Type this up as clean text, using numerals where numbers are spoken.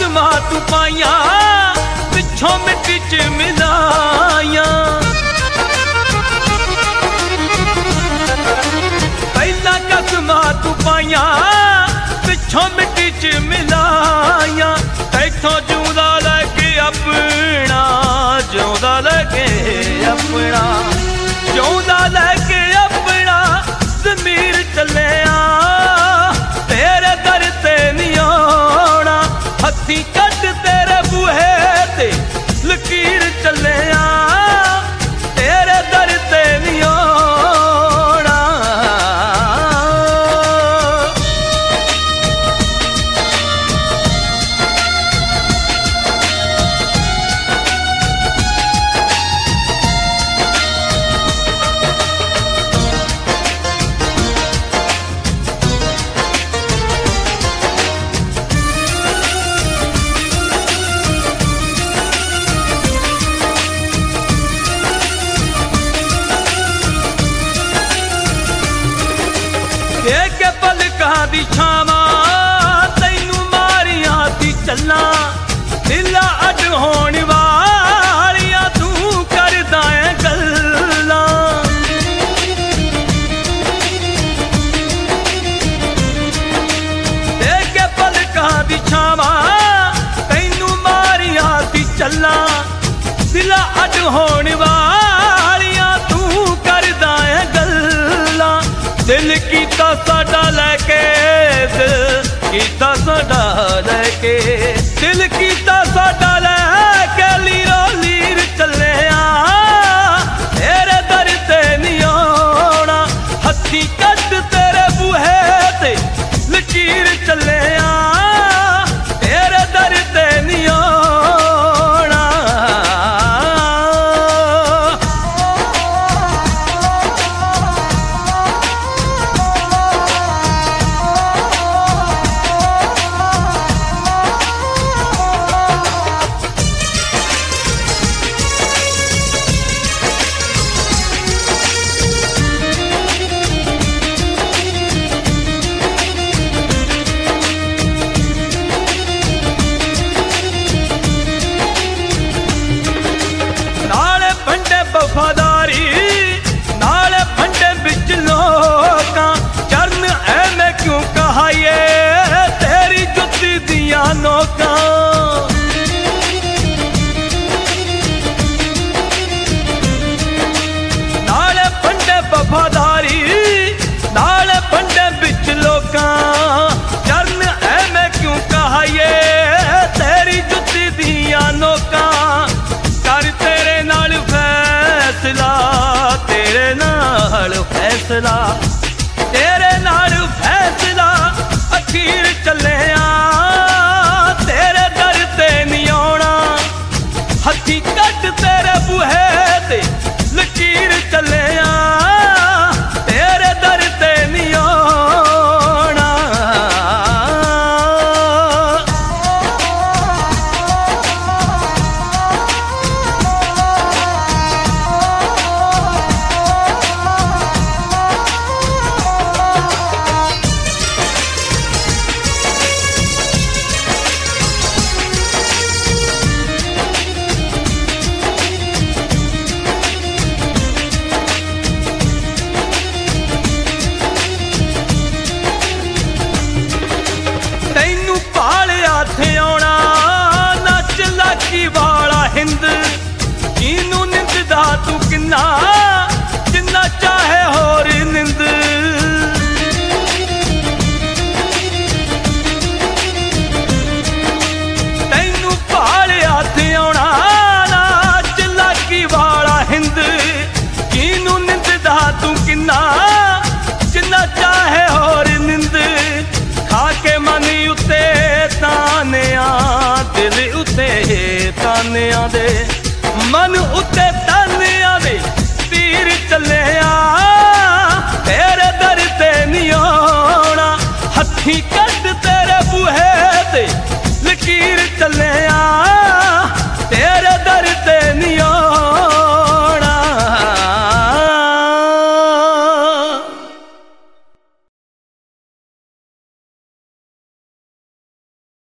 कसमां तू पाइया पिछों मिट्टी च मिलाया। पहला कसमां तू पाइया पिछों मिट्टी च मिलाया। इथों जूंदा लगे अपना जूंदा लगे अपना जूंदा लगे अपना ज़मीर चलिया। तेरे दर ते नहीं आना हथी कट तेरे बूहे ते लकीर चलिया। तेरे दर ते नहीं आना। के पलकां दी छावां तैनू मारिया दी चलना। दिला अड होण वालियां तू करदा ऐ गल्लां। के पलकां दी छावां तैनू मारिया दी चलना। दिला अड होण वालियां तू करदा ऐ गल्लां। दिल कीता साडा लैके दिल कीता साडा लैके दिल कीता साडा लैके लीरो लीर चलिया। तेरे दर ते नहीं आना हथी कट तेरे बूहे ते लकीर चलिया। तेरे दर ते नहीं आना। वफादारी नाले फंडे बिच लोकां चरण ऐवें क्यों कहाइए तेरी जुत्ती दियां नोकां। नाले फंडे वफादारी नाले फंडे बिच लोकां चरण ऐवें क्यों कहाइए तेरी जुत्ती दियां नोकां। कर तेरे नाल फैसला तेरे नाल फैसला तेरे नाल फैसला अखीर चलिया। तेरे दर ते नहीं आना हथी कट तेरे बूहे ते लकीर चलिया। तेरे दर ते नहीं आना। वाला हिंद किनू निंददा तू किन्ना जिन्ना चाहे होर निंद। तैनू पालिया थे आना नाच लागी वाला हिंद किनू निंददा तू किन्ना जिन्ना चाहे होर निंद। खा के मन उत्ते तानिया दिल उत्ते तानिया दे मन उत्ते